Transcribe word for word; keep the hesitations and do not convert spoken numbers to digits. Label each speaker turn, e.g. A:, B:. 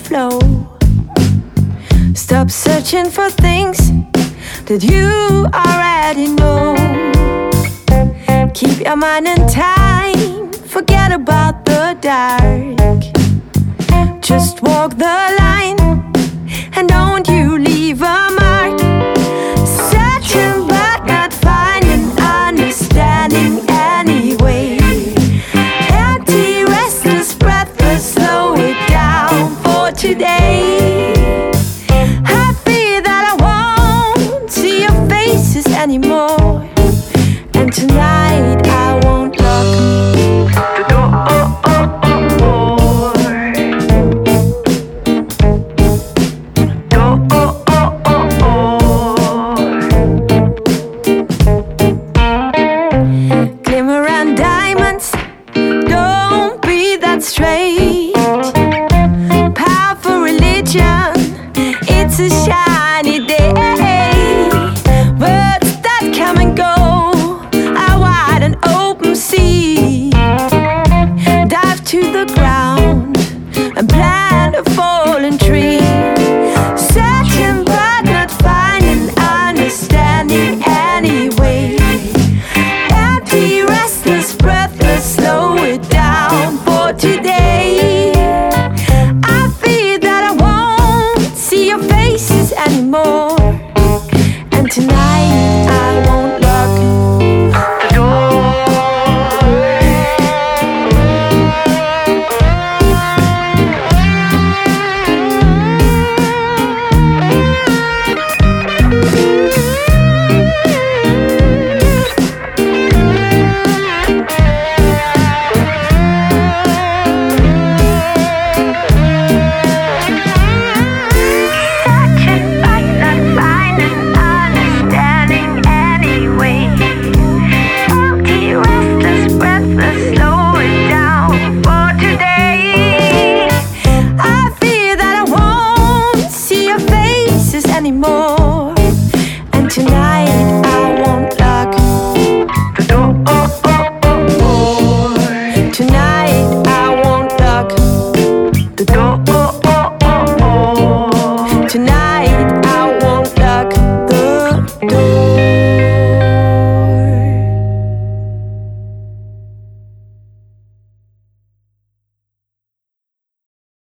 A: flow. Stop searching for things that you already know. Keep your mind in time, forget about the dark. Just walk the line and don't you leave a mark. Searching but not finding understanding anyway. Empty, restless, breathless, slow it down for today. I fear that I won't see your faces anymore, and tonight I won't lock the door. Glimmer and diamonds, don't be that straight. Powerful religion, it's a shiny day. Words that come and go, a wide and open sea. Dive to the ground and plant a fallen tree. Searching but not finding understanding anyway. Empty, restless, breathless, slow it down for today. I fear that I won't see your faces anymore, and tonight I won't lock the door. Searching but not finding understanding anyway. Empty, restless, breathless, slow it down for today. I fear that I won't see your faces anymore,